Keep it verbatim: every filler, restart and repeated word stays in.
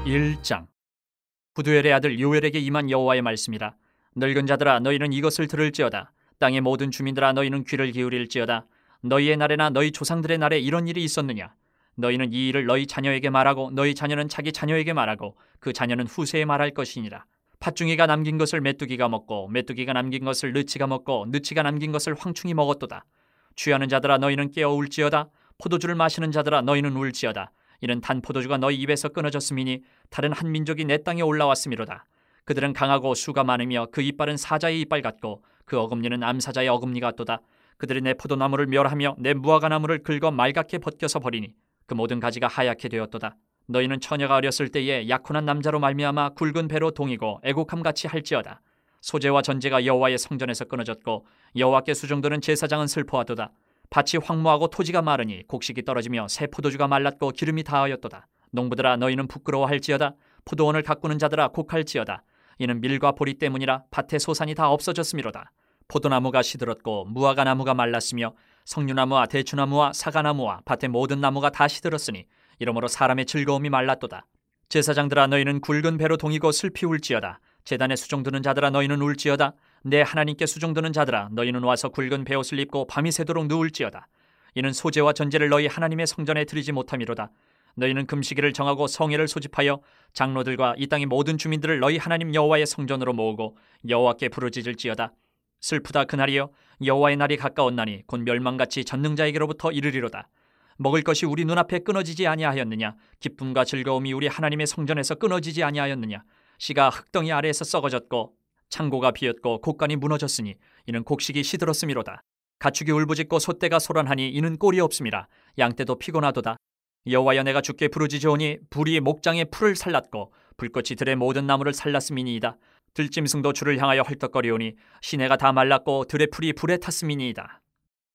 일 장. 후두엘의 아들 요엘에게 임한 여호와의 말씀이라. 늙은 자들아 너희는 이것을 들을지어다. 땅의 모든 주민들아 너희는 귀를 기울일지어다. 너희의 날에나 너희 조상들의 날에 이런 일이 있었느냐? 너희는 이 일을 너희 자녀에게 말하고 너희 자녀는 자기 자녀에게 말하고 그 자녀는 후세에 말할 것이니라. 팥중이가 남긴 것을 메뚜기가 먹고 메뚜기가 남긴 것을 느치가 먹고 느치가 남긴 것을 황충이 먹었도다. 취하는 자들아 너희는 깨어 울지어다. 포도주를 마시는 자들아 너희는 울지어다. 이는 단 포도주가 너희 입에서 끊어졌음이니 다른 한 민족이 내 땅에 올라왔음이로다. 그들은 강하고 수가 많으며 그 이빨은 사자의 이빨 같고 그 어금니는 암사자의 어금니 같도다. 그들이 내 포도나무를 멸하며 내 무화과나무를 긁어 말갛게 벗겨서 버리니 그 모든 가지가 하얗게 되었도다. 너희는 처녀가 어렸을 때에 약혼한 남자로 말미암아 굵은 배로 동이고 애곡함같이 할지어다. 소재와 전제가 여호와의 성전에서 끊어졌고 여호와께 수종드는 제사장은 슬퍼하도다. 밭이 황무하고 토지가 마르니 곡식이 떨어지며 새 포도주가 말랐고 기름이 다하였도다. 농부들아 너희는 부끄러워할지어다. 포도원을 가꾸는 자들아 곡할지어다. 이는 밀과 보리 때문이라 밭의 소산이 다 없어졌음이로다. 포도나무가 시들었고 무화과나무가 말랐으며 석류나무와 대추나무와 사과나무와 밭의 모든 나무가 다 시들었으니 이러므로 사람의 즐거움이 말랐도다. 제사장들아 너희는 굵은 배로 동이고 슬피 울지어다. 제단에 수종드는 자들아 너희는 울지어다. 내 하나님께 수종드는 자들아 너희는 와서 굵은 베옷을 입고 밤이 새도록 누울지어다. 이는 소재와 전제를 너희 하나님의 성전에 드리지 못함이로다. 너희는 금식일을 정하고 성회를 소집하여 장로들과 이 땅의 모든 주민들을 너희 하나님 여호와의 성전으로 모으고 여호와께 부르짖을지어다. 슬프다 그날이여. 여호와의 날이 가까웠나니 곧 멸망같이 전능자에게로부터 이르리로다. 먹을 것이 우리 눈앞에 끊어지지 아니하였느냐? 기쁨과 즐거움이 우리 하나님의 성전에서 끊어지지 아니하였느냐? 씨가 흙덩이 아래에서 썩어졌고 창고가 비었고 곡간이 무너졌으니 이는 곡식이 시들었음이로다. 가축이 울부짖고 소떼가 소란하니 이는 꼴이 없음이라. 양떼도 피곤하도다. 여호와여 내가 주께 부르짖으오니 불이 목장의 풀을 살랐고 불꽃이 들의 모든 나무를 살랐음이니이다. 들짐승도 주를 향하여 헐떡거리오니 시내가 다 말랐고 들의 풀이 불에 탔음이니이다.